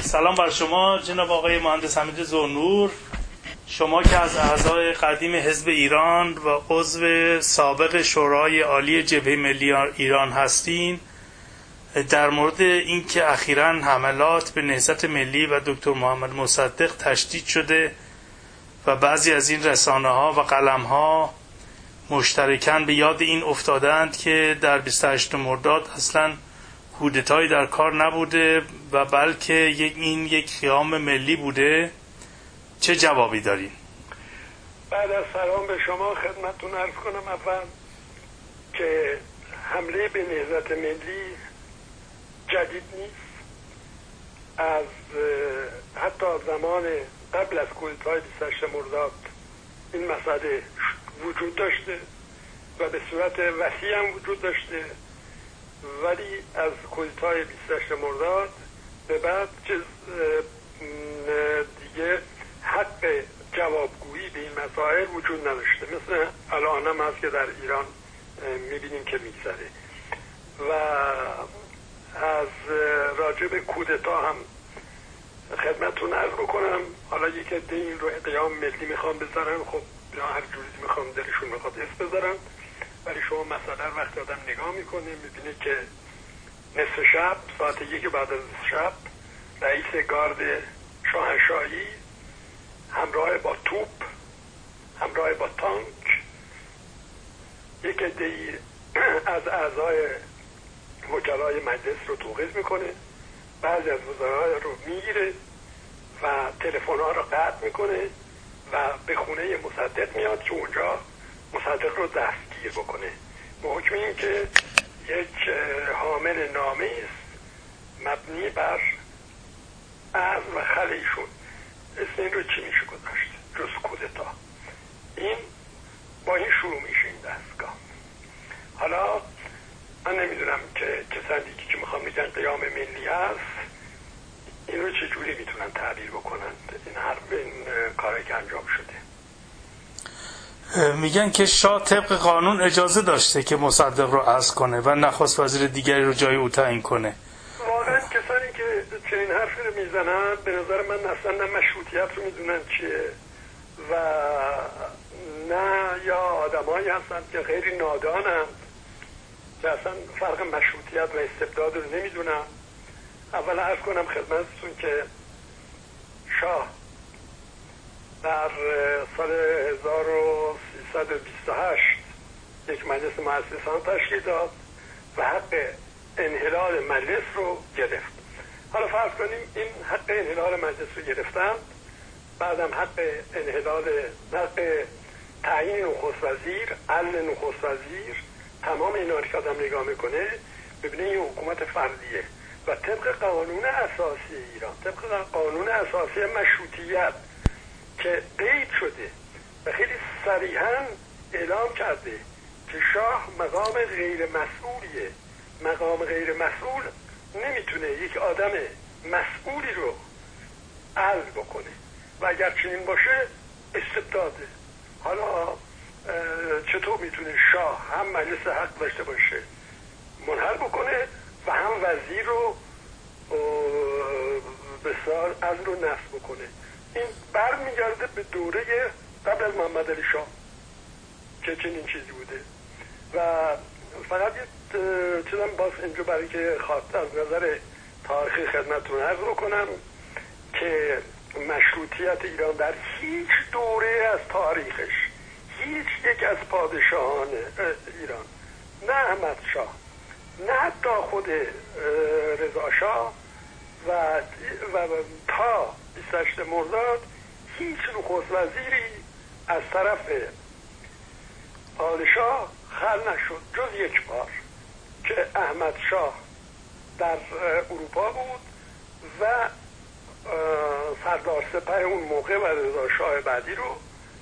سلام بر شما جناب آقای مهندس حمید ذوالنور، شما که از اعضای قدیم حزب ایران و عضو سابق شورای عالی جبهه ملی ایران هستین. در مورد اینکه اخیراً حملات به نهضت ملی و دکتر محمد مصدق تشدید شده و بعضی از این رسانه‌ها و قلم‌ها مشترکاً به یاد این افتادند که در 28 مرداد اصلاً کودتایی در کار نبوده و بلکه این یک قیام ملی بوده، چه جوابی دارین؟ بعد از سلام به شما خدمتتون عرض کنم اول که حمله به نهضت ملی جدید نیست. از حتی زمان قبل از کودتای 28 مرداد این مسئله وجود داشته و به صورت وسیع هم وجود داشته، ولی از کودتای 28 مرداد به بعد دیگه حق جوابگویی به این مسائل وجود نداشته. مثل الان هم هست که در ایران میبینیم که میگذره. و از راجب کودتا هم خدمتتون عرض بکنم، حالا یک عده این رو قیام ملی میخوام بذارن، خب یا هر جوری میخوام دلشون میخواد اسم بذارن، ولی شما مثلا وقتی آدم نگاه میکنه میبینه که نصف شب ساعت 1 بعد از شب رئیس گارد شاهنشاهی همراه با توپ، همراه با تانک، یک عده‌ای از اعضای وکلای مجلس رو توقیف میکنه، بعضی از وزرا رو میگیره و تلفن‌ها رو قطع میکنه و به خونه مصدق میاد که اونجا مصدق رو دستگیر بکنه به حکم این که یک حامل نامه است مبنی بر عزم و خلیشون. اسم این رو چی میشه گذاشت جز کودتا؟ این با این شروع میشه این دستگاه. حالا من نمیدونم که کسانی که میخوام بگن قیام ملی هست این رو چجوری میتونن تعبیر بکنند این کاری که انجام شده. میگن که شاه طبق قانون اجازه داشته که مصدق رو عزل کنه و نخست وزیر دیگری رو جای او تعیین کنه. واقعا کسانی که چنین حرفی رو میزنن به نظر من اصلا نه مشروطیت رو میدونن چیه و نه یا آدمایی هستند که خیلی نادانند که اصلا فرق مشروطیت و استبداد رو نمیدونن. اولا عرض کنم خدمتتون که شاه در سال 1328 یک مجلس مؤسسان تشکیل داد و حق انحلال مجلس رو گرفت. حالا فرض کنیم این حق انحلال مجلس رو گرفتن، بعدم حق تعیین نخست وزیر، عزل نخست وزیر، تمام اینا رو که آدم نگاه میکنه ببینه این حکومت فردیه و طبق قانون اساسی ایران، طبق قانون اساسی مشروطیت که قید شده و خیلی صریحاً اعلام کرده که شاه مقام غیر مسئولیه. مقام غیر مسئول نمیتونه یک آدم مسئولی رو عزل بکنه و اگر چنین باشه استبداده. حالا چطور میتونه شاه هم مجلس حق داشته باشه منحل بکنه و هم وزیر رو بسیار عزل رو نصب بکنه؟ این برمیگرده به دوره قبل از محمد علی شاه که چنین چیزی بوده. و فقط یه چیزم باز اینجا برای که خواست از نظر تاریخی خدمتتون عرض بکنم که مشروطیت ایران در هیچ دوره از تاریخش هیچ یک از پادشاهان ایران، نه احمد شاه نه حتی خود رضا شاه و تا 28 مرداد هیچ نخست وزیری از طرف پادشاه خلع نشد جز یک بار که احمد شاه در اروپا بود و سردار سپه اون موقع و رضا شاه بعدی رو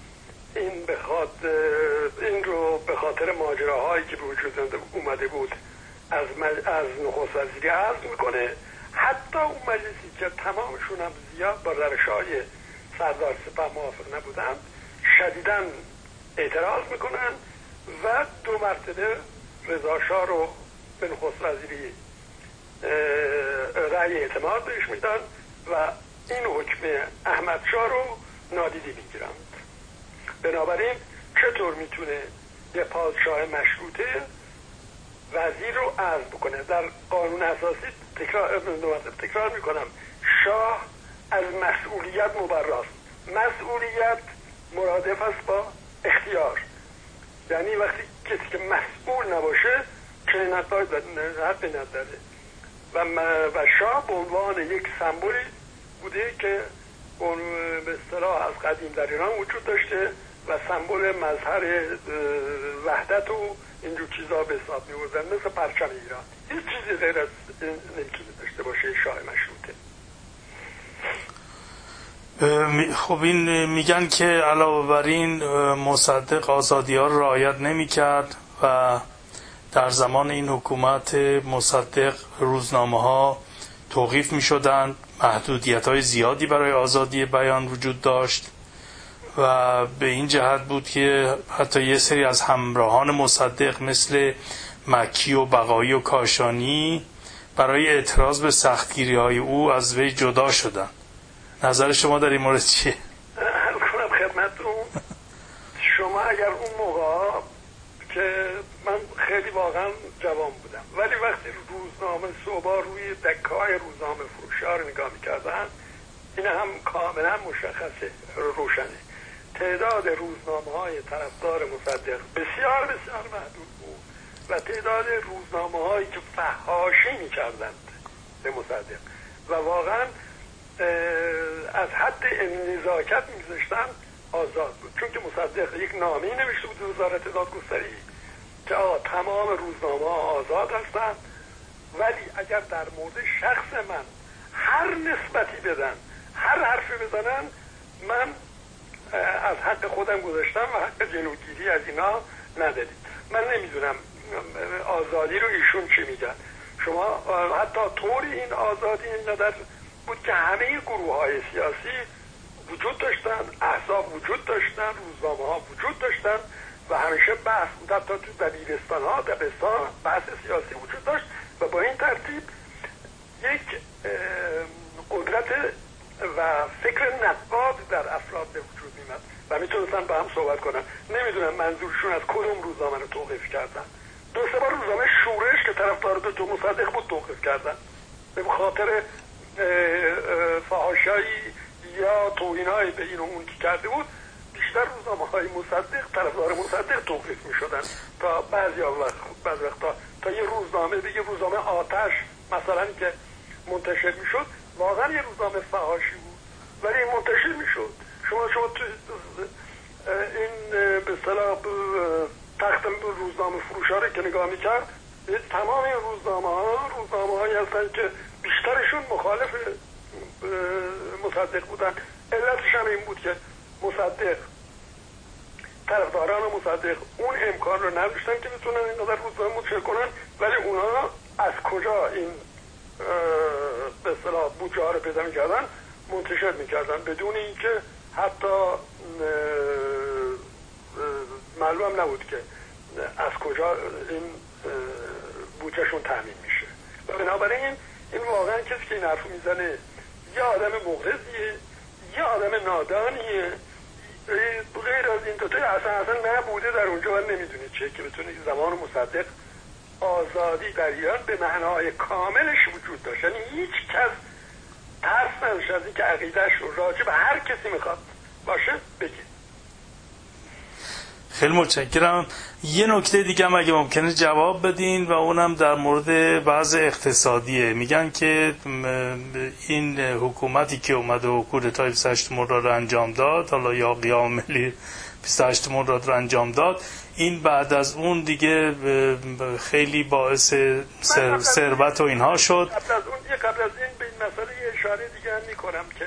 این رو به خاطر ماجراهایی که به وجود اومده بود از نخست وزیری عزل میکنه. حتی اون مجلسی که تمامشون هم زیاد با روش‌های سردار سپه موافق نبودند شدیداً اعتراض میکنن و 2 مرتبه رضا شاه رو به نخست وزیری رأی اعتماد بهش میدن و این حکم احمد شاه رو نادیده میگیرند. بنابراین چطور میتونه یه پادشاه مشروطه وزیر رو عزل بکنه؟ در قانون اساسی تکرار میکنم، شاه از مسئولیت مبراست. مسئولیت مرادف است با اختیار، یعنی وقتی کسی که مسئول نباشه چنین حقی نداره و شاه به عنوان یک سمبولی بوده که به اصطلاح از قدیم در ایران وجود داشته و سمبل مظهر وحدت و اینجور چیزا به حساب می‌آوردن، مثل پرچم ایران. هیچ چیزی غیر از نمیتونه داشته باشه شاه مشروطه. خب این میگن که علاوه بر این مصدق آزادی‌ها رو رعایت نمی‌کرد و در زمان این حکومت مصدق روزنامه‌ها توقیف می‌شدند، محدودیت‌های زیادی برای آزادی بیان وجود داشت و به این جهت بود که حتی یه سری از همراهان مصدق مثل مکی و بقایی و کاشانی برای اعتراض به سختگیری‌های او از وی جدا شدند. نظر شما در این مورد چیه؟ کنم خدمتتون، شما اگر اون موقع که من خیلی واقعا جوان بودم، ولی وقتی روزنامه صبح روی دکه‌های روزنامه فروشا رو نگاه می‌کردن، این هم کاملا مشخصه، روشنه. تعداد روزنامه‌های طرفدار مصدق بسیار بسیار محدود بود و تعداد روزنامه‌هایی که فحاشی می‌کردند به مصدق و واقعا از حد نزاکت می‌گذاشتن آزاد بود، چون که مصدق یک نامه‌ای نوشته بود وزارت دادگستری که تمام روزنامه‌ها آزاد هستند، ولی اگر در مورد شخص من هر نسبتی بدن، هر حرفی بزنن، من از حق خودم گذاشتم و حق جلوگیری از اینا ندارید. من نمیدونم آزادی رو ایشون چی میگن. شما حتی طوری این آزادی اینقدر بود که همه گروه‌های سیاسی وجود داشتن، احزاب وجود داشتن، روزنامه‌ها وجود داشتن و همیشه بحث بود. حتی تو دبیرستان‌ها، دبستان بحث سیاسی وجود داشت و با این ترتیب یک قدرت و فکر نقاد در افراد به وجود می‌آمد و میتونستن با هم صحبت کنن. نمیدونم منظورشون از کدوم روزنامه رو توقیف کردن. دو سه بار روزنامه شورش که طرفدار دکتر مصدق بود توقیف کردن به خاطر فحاشایی یا توهینایی به این و اون که کرده بود. بیشتر روزنامه‌های مصدق طرفدار مصدق توقیف می‌شدن تا بعضی وقتا تا یه روزنامه دیگه، روزنامه آتش مثلا که منتشر می‌شد، واقعا یه روزنامه فحاشی بود ولی منتشر می‌شد. شما تو این به اصطلاح تخت روزنامه فروشا رو که نگاه می‌کرد، تمام این روزنامه‌هایی هستن که بیشترشون مخالف مصدق بودن. علتش هم این بود که مصدق، طرفداران مصدق اون امکان رو نداشتن که بتونن اینقدر روزنامه منتشر کنن، ولی اونا از کجا این به اصطلاح بودجه ها رو پیدا می‌کردن؟ منتشر می‌کردن بدون اینکه حتی معلوم نبود که از کجا این بودجهشون تامین میشه. و بنابراین این واقعا کسی که این حرفو میزنه یا آدم مغرضیه یا آدم نادانیه. غیر از این دوتا اصلا نبوده در اونجا و نمیدونه چیه که بتونه زمان مصدق آزادی در ایران به معنای کاملش وجود داشت. یعنی هیچ کس ترس نداشت از اینکه عقیده‌اش رو راجع به هر کسی میخواد باشه بگه. خیلی متشکرم. یه نکته دیگه هم اگه ممکنه جواب بدین و اونم در مورد وضع اقتصادیه. میگن که این حکومتی که اومد و کودتای 28 مرداد رو انجام داد، حالا یا قیام ملی 28 مرداد رو انجام داد، این بعد از اون دیگه خیلی باعث ثروت و اینها شد. قبل از این به این مسئله یه اشاره دیگه هم میکنم که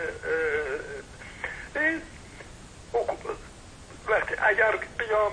وقتی اگر قیام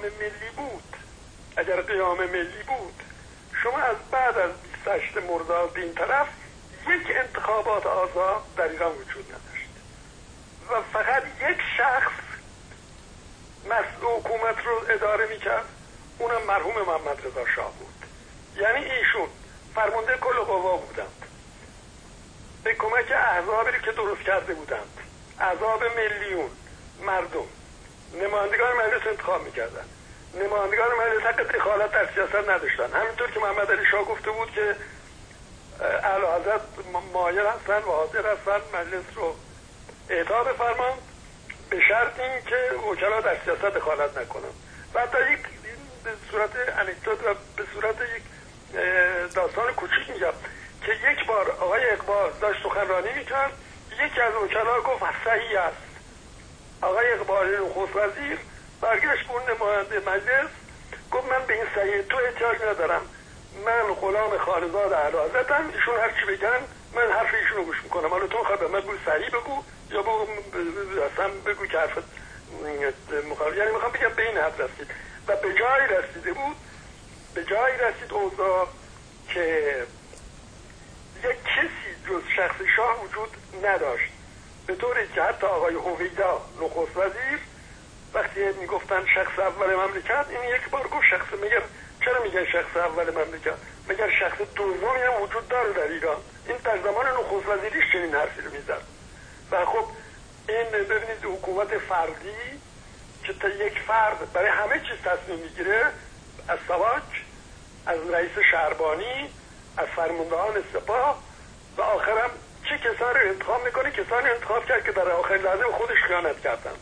ملی بود شما از بعد از 28 مرداد به این طرف یک انتخابات آزاد در ایران وجود نداشت و فقط یک شخص مسئول حکومت رو اداره میکرد، اونم مرحوم محمد رضا شاه بود. یعنی ایشون فرمانده کل قوا بودند. به کمک احزابی که درست کرده بودند، احزاب میلیون مردم نمایندگان مجلس انتخاب میکردن. نمایندگان مجلس حق دخالت در سیاست نداشتن. همینطور که محمد علی شاه گفته بود که اعلیحضرت مایل هستن و حاضر هستن مجلس رو اعطا بفرماند به شرط این که وکلا در سیاست دخالت نکنن. و حتی یک به صورت انکدوت و به صورت یک داستان کوچیک میگم که یک بار آقای اقبال داشت سخنرانی میکرد، یکی از وکلا گفت صحیح است. آقای اقبال نخست وزیر برگشت به اون نماینده مجلس گفت من به این صحیح تو احتیاج ندارم، من غلام خانزاد اعلیحضرتم، ایشون هر چی بگن من حرف ایشونو گوش میکنم، حالا تو میخوای به من بگو صحیح بگو یا بگو اصلا بگو که حرفت مخالف. یعنی میخوام بگم به این حد رسید و به جایی رسیده بود، به جایی رسید اوضاع که یک کسی جز شخص شاه وجود نداشت، به طوری که حتی آقای هویدا نخست وزیر وقتی میگفتن شخص اول مملکت، این یک بار گفت شخص، مگر چرا میگن شخص اول مملکت؟ مگر شخص دومی هم وجود داره در ایران؟ این در زمان نخست وزیریش چنین حرفی رو میزد. و خب این ببینید حکومت فردی که تا یک فرد برای همه چیز تصمیم میگیره، از ساواک، از رئیس شهربانی، از فرماندهان سپاه و آخرم چه کسانی رو انتخاب میکنه؟ کسانی انتخاب کرد که در آخرین لحظه به خودش خیانت کردند.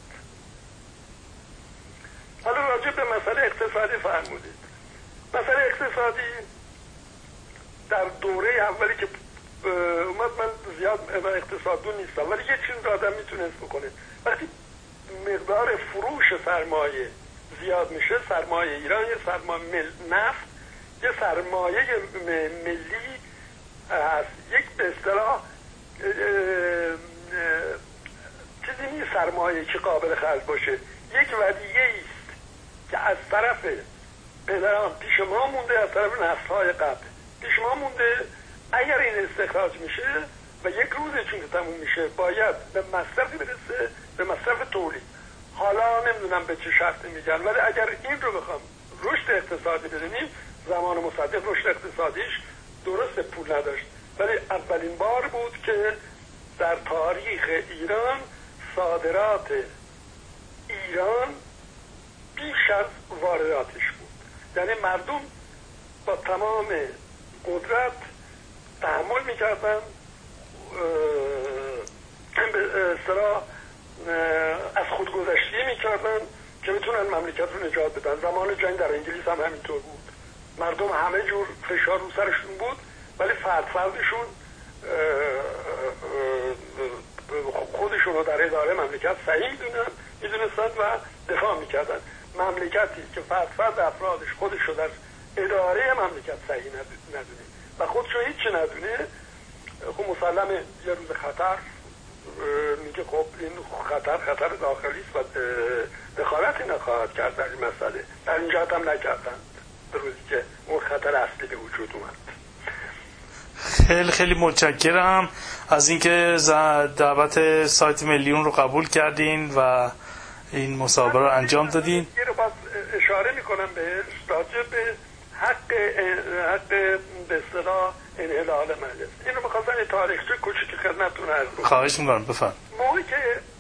حالا راجع به مسئله اقتصادی فرمودید. مسئله اقتصادی در دوره اولی که اومد، من زیاد اقتصاددون نیستم ولی یه چیز آدم میتونست بکنه، وقتی مقدار فروش سرمایه زیاد میشه، سرمایه ایران یه سرمایه نفت، یه سرمایه ملی هست، یک به اصطلاح چیزی نیست سرمایه که قابل خرج باشه، یک ودیعه است که از طرف پدران پیش ما مونده، از طرف نسل‌های قبل پیش ما مونده. اگر این استخراج میشه و یک روزه چون که تموم میشه باید به مصرفی برسه، به مصرف تولید. حالا نمیدونم به چه شرطی میگن، ولی اگر این رو بخوام رشد اقتصادی بدونیم، زمان مصدق رشد اقتصادیش درست پول نداشت، ولی اولین بار بود که در تاریخ ایران صادرات ایران بیش از وارداتش بود. یعنی مردم با تمام قدرت تحمل میکردن، به اصطلاح از خودگذشتی میکردن که بتونن مملکت رو نجات بدن. زمان جنگ در انگلیس هم همینطور بود، مردم همه جور فشار رو سرشون بود ولی فردشون خودشون رو در اداره مملکت صحیح میدونستن و دفاع میکردن. مملکتی که فرد افرادش خودش رو در اداره مملکت صحیح ندونه و خودش رو هیچی ندونه، خب مسلمه یه روز خطر میگه خب این خطر داخلی است و دخالتی نخواهد کرد در این مسئله. در این جهت هم نکردند در روزی که اون خطر اصلی به وجود اومد. خیلی خیلی متشکرم از اینکه دعوت سایت میلیون رو قبول کردین و این مسابقه رو انجام دادین. یه رو باز اشاره میکنم بهش راجع به حق به اصطلاح انحلال مجلس. این رو میخواستم یه تاریخچه کوچیک خدمتتون عرض کنم. خواهش میکنم بفرمایید. موقعی که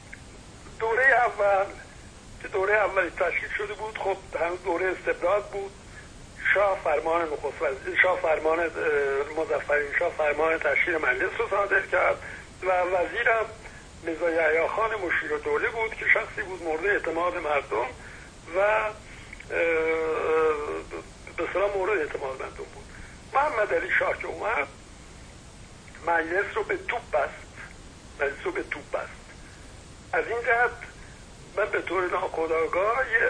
دوره اولی تشکیل شده بود، خب هنوز دوره استبداد بود. شاه فرمان مظفرین شاه فرمان تشکیل مجلس رو صادر کرد و وزیرم میرزا یحیی خان مشیردوله بود که شخصی بود مورد اعتماد مردم و به اصطلاح مورد اعتماد مردم بود. محمد علی شاه که اومد مجلس رو به توپ بست. از این جهت من به طور ناخودآگاه یه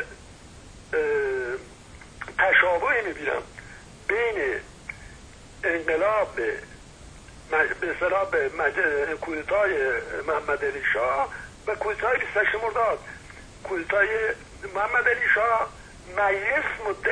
تشابهی میبینم بین انقلاب به اصطلاح کودتای محمد علی شاه و کودتای 28 مرداد. کودتای محمد علی شاه مجلس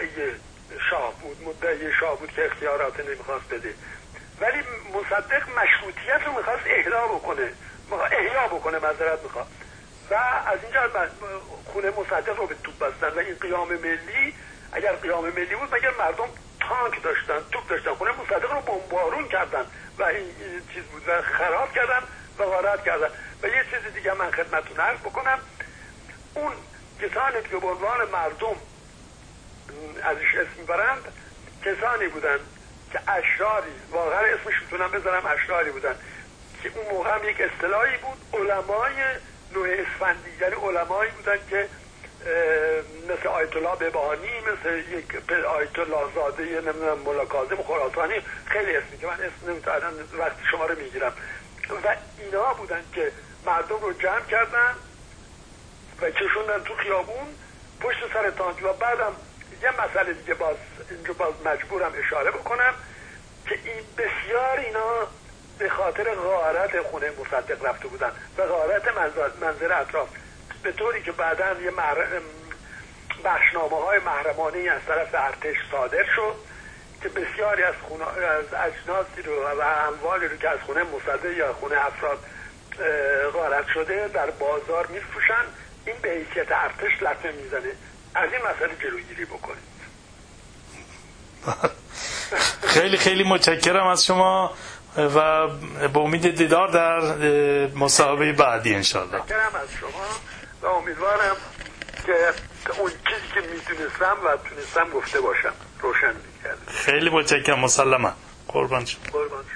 مدعی شاه بود که اختیارات نمیخواست بده، ولی مصدق مشروطیت رو میخواست احیا بکنه و از اینجا خونه مصدق رو به توپ بستن و این قیام ملی، اگر قیام ملی بود مگر مردم تانک داشتن، توپ داشتن، خونه مصدق رو بمبارون کردن و این چیز بود و خراب کردن و غارت کردن. و یه چیز دیگه من خدمتتون عرض بکنم، اون کسانی که به عنوان مردم ازش اسم میبرند کسانی بودن که اشراری، واقعا اسمش میتونم بذارم، اشراری بودن که اون موقع هم یک اصطلاحی بود، علمای نوع اسفندی، یعنی علمایی بودن که مثل آیت الله بهبهانی، مثل یک آیت الله زاده، نمیدونم مولا کاظم خراسانی، خیلی اسمی که من اسم نمیتونم وقت شما رو میگیرم، و اینا بودن که مردم رو جمع کردن و کشوندن تو خیابون پشت سر تانک. و بعدم یه مسئله دیگه اینجا باز مجبورم اشاره بکنم که این بسیار اینا به خاطر غارت خونه مصدق رفته بودن و غارت منظر اطراف، به طوری که بعداً یه بخشنامه‌های محرمانه از طرف ارتش صادر شد که بسیاری از اجناسی رو و اموالی رو که از خونه مصدق یا خونه افراد غارت شده در بازار میفروشن. این به حیثیت ارتش لطمه میزنه. از این مسئله جلوگیری بکنید. خیلی خیلی متشکرم از شما و به امید دیدار در مصاحبه بعدی انشالله. متشکرم از شما و امیدوارم که اون چیزی که میدونستم و تونستم گفته باشم روشن میکردم. خیلی متشکرم. مسلما. قربان شما.